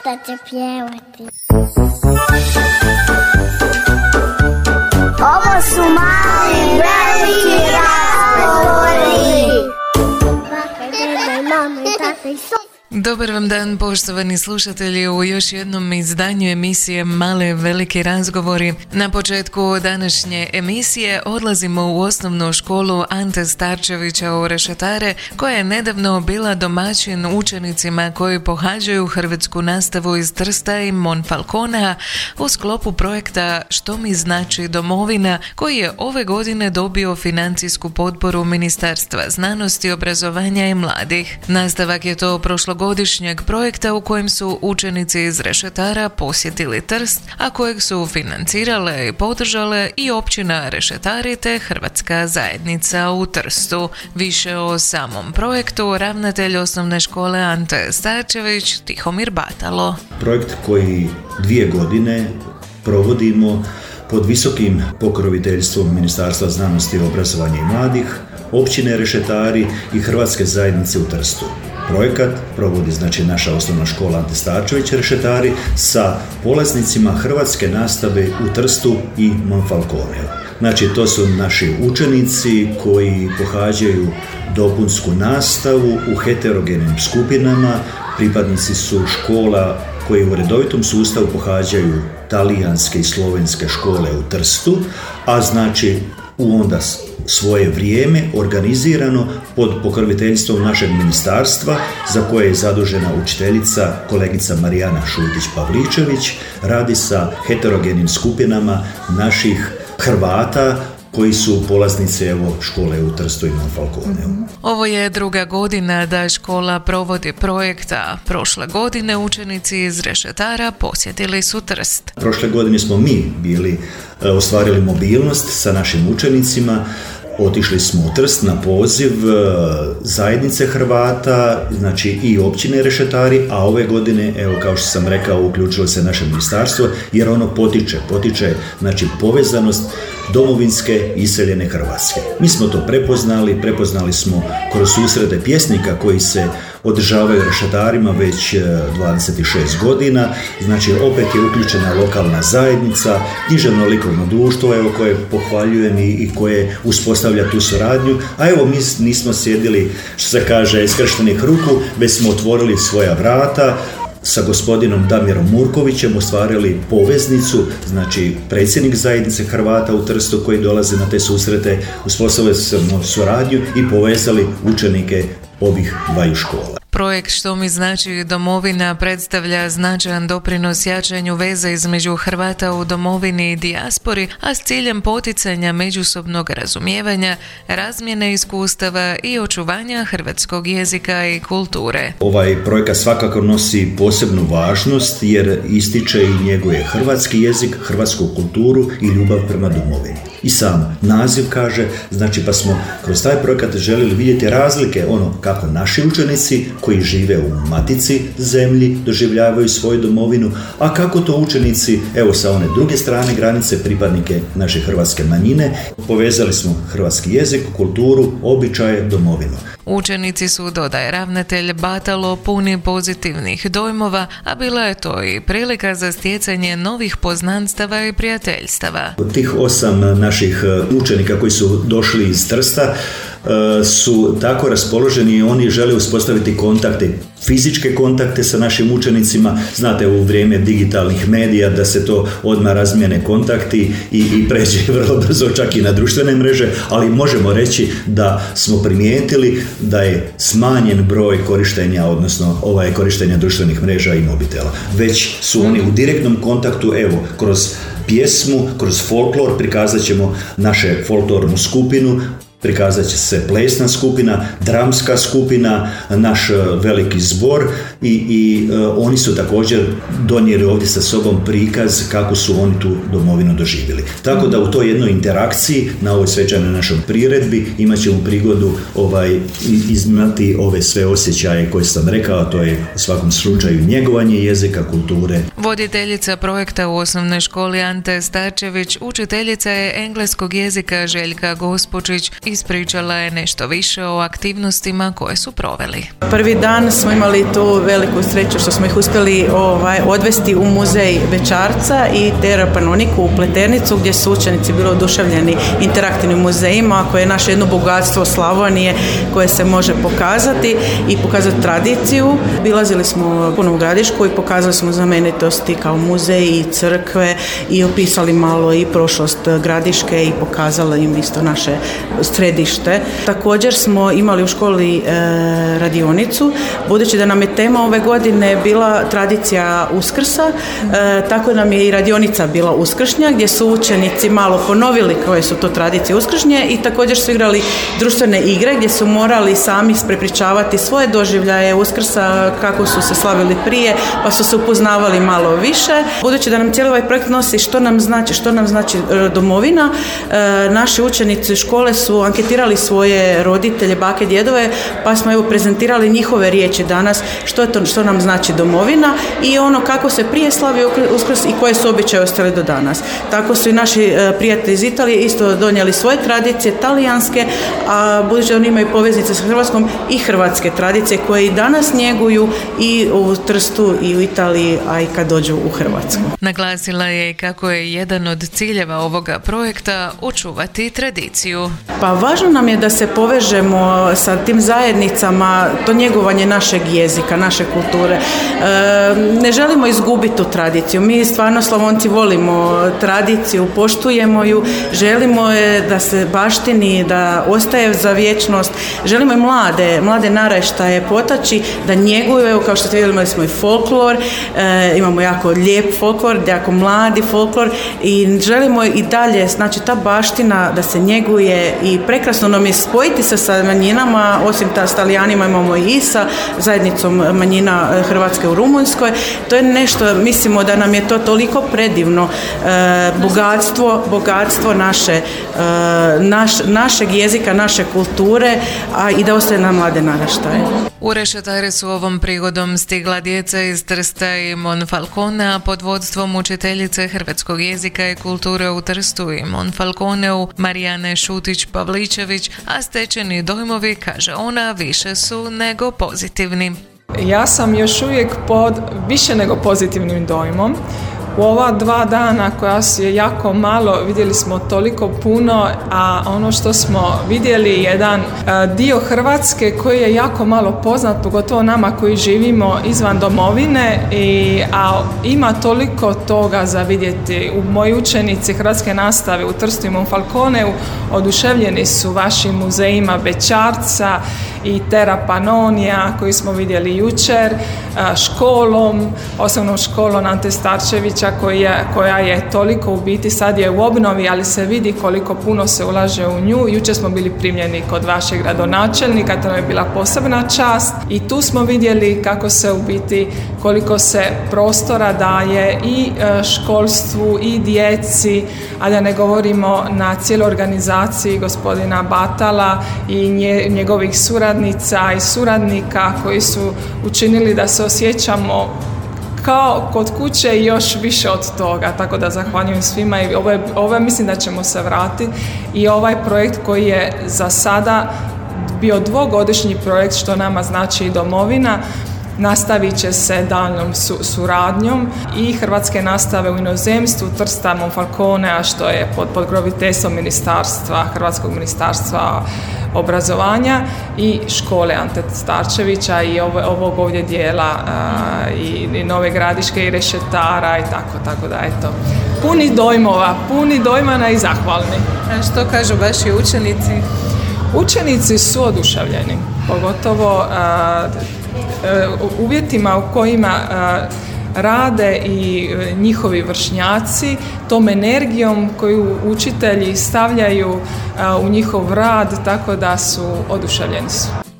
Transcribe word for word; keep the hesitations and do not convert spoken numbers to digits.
da će pjevati. Ovo su mali veliki razgovori. Baka, deda, mama i tata i so. Dobar vam dan, poštovani slušatelji, u još jednom izdanju emisije Male veliki razgovori. Na početku današnje emisije odlazimo u osnovnu školu Ante Starčevića u Rešetare, koja je nedavno bila domaćin učenicima koji pohađaju hrvatsku nastavu iz Trsta i Monfalconea u sklopu projekta Što mi znači domovina, koji je ove godine dobio financijsku potporu Ministarstva znanosti, obrazovanja i mladih. Nastavak je to prošlo godišnjeg projekta u kojem su učenici iz Rešetara posjetili Trst, a kojeg su financirale i podržale i općina Rešetari te Hrvatska zajednica u Trstu. Više o samom projektu ravnatelj osnovne škole Ante Starčević Tihomir Batalo. Projekt koji dvije godine provodimo pod visokim pokroviteljstvom Ministarstva znanosti, obrazovanja i mladih, općine Rešetari i Hrvatske zajednice u Trstu. Projekat provodi znači naša osnovna škola Ante Starčević Rešetari sa polaznicima hrvatske nastave u Trstu i Monfalconeu. Znači to su naši učenici koji pohađaju dopunsku nastavu u heterogenim skupinama, pripadnici su škola koji u redovitom sustavu pohađaju talijanske i slovenske škole u Trstu, a znači u onda svoje vrijeme organizirano pod pokroviteljstvom našeg ministarstva za koje je zadužena učiteljica kolegica Marijana Šutić-Pavličević, radi sa heterogenim skupinama naših Hrvata koji su polaznice evo škole u Trstu i Monfalconeu. Ovo je druga godina da škola provodi projekt, a prošle godine učenici iz Rešetara posjetili su Trst. Prošle godine smo mi bili ostvarili mobilnost sa našim učenicima. Otišli smo u Trst na poziv zajednice Hrvata, znači i općine Rešetari, a ove godine, evo kao što sam rekao, uključilo se naše ministarstvo jer ono potiče, potiče znači povezanost domovinske iseljene Hrvatske. Mi smo to prepoznali, prepoznali smo kroz susrete pjesnika koji se održavaju Rešetarima već dvadeset šest godina, znači opet je uključena lokalna zajednica, književno likovno društvo evo, koje pohvaljujem i, i koje uspostavlja tu suradnju, a evo mi nismo sjedili, što se kaže, skrštenih ruku, već smo otvorili svoja vrata, sa gospodinom Damirom Murkovićem ostvarili poveznicu, znači predsjednik zajednice Hrvata u Trstu koji dolaze na te susrete, uspostavili smo suradnju i povezali učenike ovih dvaju škola. Projekt Što mi znači domovina predstavlja značajan doprinos jačanju veze između Hrvata u domovini i dijaspori, a s ciljem poticanja međusobnog razumijevanja, razmjene iskustava i očuvanja hrvatskog jezika i kulture. Ovaj projekat svakako nosi posebnu važnost jer ističe i njeguje hrvatski jezik, hrvatsku kulturu i ljubav prema domovini. I sam naziv kaže, znači pa smo kroz taj projekat željeli vidjeti razlike ono kako naši učenici koji žive u matici zemlji doživljavaju svoju domovinu, a kako to učenici evo sa one druge strane granice, pripadnike naše hrvatske manjine. Povezali smo hrvatski jezik, kulturu, običaje, domovinu. Učenici su, dodaje ravnatelj Batalo, puni pozitivnih dojmova, a bila je to i prilika za stjecanje novih poznanstava i prijateljstava. Od tih osam naših učenika koji su došli iz Trsta su tako raspoloženi i oni žele uspostaviti kontakte, fizičke kontakte sa našim učenicima. Znate, u vrijeme digitalnih medija da se to odmah razmijene kontakti i, i pređe vrlo brzo čak i na društvene mreže, ali možemo reći da smo primijetili da je smanjen broj korištenja, odnosno ovaj korištenja društvenih mreža i mobitela. Već su oni u direktnom kontaktu, evo, kroz pjesmu, kroz folklor prikazat ćemo naše folklornu skupinu, prikazat će se plesna skupina, dramska skupina, naš veliki zbor i, i uh, oni su također donijeli ovdje sa sobom prikaz kako su oni tu domovinu doživjeli. Tako da u toj jednoj interakciji na ovoj svečanoj našoj priredbi imat ćemo prigodu ovaj, izmati ove sve osjećaje koje sam rekao, to je u svakom slučaju njegovanje jezika, kulture. Voditeljica projekta u osnovnoj školi Ante Starčević, učiteljica je engleskog jezika Željka Gospočić, ispričala je nešto više o aktivnostima koje su proveli. Prvi dan smo imali tu veliku sreću što smo ih uspjeli ovaj, odvesti u muzej Bećarca i Terapanoniku u Pleternicu, gdje su učenici bili oduševljeni interaktivnim muzejima, koje je naše jedno bogatstvo Slavonije koje se može pokazati i pokazati tradiciju. Bilazili smo puno u Gradišku i pokazali smo znamenitosti kao muzej i crkve i opisali malo i prošlost Gradiške i pokazali im isto naše središte. Također smo imali u školi e, radionicu, budući da nam je tema ove godine bila tradicija Uskrsa, e, tako nam je i radionica bila uskršnja, gdje su učenici malo ponovili koje su to tradicije uskršnje i također su igrali društvene igre gdje su morali sami prepričavati svoje doživljaje Uskrsa, kako su se slavili prije, pa su se upoznavali malo više. Budući da nam cijeli ovaj projekt nosi što nam znači, što nam znači domovina, e, naši učenici škole su anketirali svoje roditelje, bake, djedove, pa smo evo prezentirali njihove riječi danas, što je to, što nam znači domovina i ono kako se prije slavio Uskrs i koje su običaje ostale do danas. Tako su i naši e, prijatelji iz Italije isto donijeli svoje tradicije talijanske, a budući da oni imaju poveznice s Hrvatskom i hrvatske tradicije koje i danas njeguju i u Trstu i u Italiji, a i kad dođu u Hrvatsku. Naglasila je kako je jedan od ciljeva ovoga projekta očuvati tradiciju. Pa važno nam je da se povežemo sa tim zajednicama, to njegovanje našeg jezika, naše kulture. E, ne želimo izgubiti tu tradiciju. Mi stvarno Slavonci volimo tradiciju, poštujemo ju, želimo je da se baštini, da ostaje za vječnost. Želimo i mlade, mlade naraštaje potaći da njeguju, kao što ste vidjeli, imali smo i folklor, e, imamo jako lijep folklor, jako mladi folklor i želimo i dalje, znači ta baština da se njeguje i prekrasno nam je spojiti se sa manjinama, osim ta s Talijanima imamo i sa zajednicom manjina Hrvatske u Rumunjskoj. To je nešto, mislimo da nam je to toliko predivno, e, bogatstvo, bogatstvo naše, e, naš, našeg jezika, naše kulture, a i da ostaje na mlade naraštaje. U Rešetare su ovom prigodom stigla djeca iz Trsta i Monfalconea pod vodstvom učiteljice hrvatskog jezika i kulture u Trstu i Monfalconeu Marijane Šutić-Pavličević, a stečeni dojmovi, kaže ona, više su nego pozitivni. Ja sam još uvijek pod više nego pozitivnim dojmom. U ova dva dana koja su je jako malo, vidjeli smo toliko puno, a ono što smo vidjeli je jedan dio Hrvatske koji je jako malo poznat, pogotovo nama koji živimo izvan domovine, i, a ima toliko toga za vidjeti. U moji učenici hrvatske nastave u Trstu i Monfalconeu oduševljeni su vašim muzejima Bećarca i Terapanonija koji smo vidjeli jučer, školom, osnovnom školom Ante Starčevića koja, koja je toliko u biti, sad je u obnovi, ali se vidi koliko puno se ulaže u nju. Jučer smo bili primljeni kod vašeg gradonačelnika, to nam je bila posebna čast i tu smo vidjeli kako se u biti, koliko se prostora daje i školstvu i djeci, a da ne govorimo na cijeloj organizaciji gospodina Batala i nje, njegovih suradnica i suradnika koji su učinili da se osjećamo kao kod kuće i još više od toga, tako da zahvaljujem svima i ovo, je, ovo je, mislim da ćemo se vratiti i ovaj projekt koji je za sada bio dvogodišnji projekt, što nama znači i domovina, nastavit će se daljnjom su, suradnjom i hrvatske nastave u inozemstvu, Trsta, Monfalconea, što je pod pokroviteljstvom ministarstva, Hrvatskog ministarstva obrazovanja i škole Ante Starčevića i ovo, ovog ovdje dijela a, i, i Nove Gradiške i Rešetara i tako, tako da eto. Puni dojmova, puni dojmana i zahvalni. A što kažu vaši učenici? Učenici su oduševljeni, pogotovo a, u uvjetima u kojima rade i njihovi vršnjaci, tom energijom koju učitelji stavljaju u njihov rad, tako da su oduševljeni su.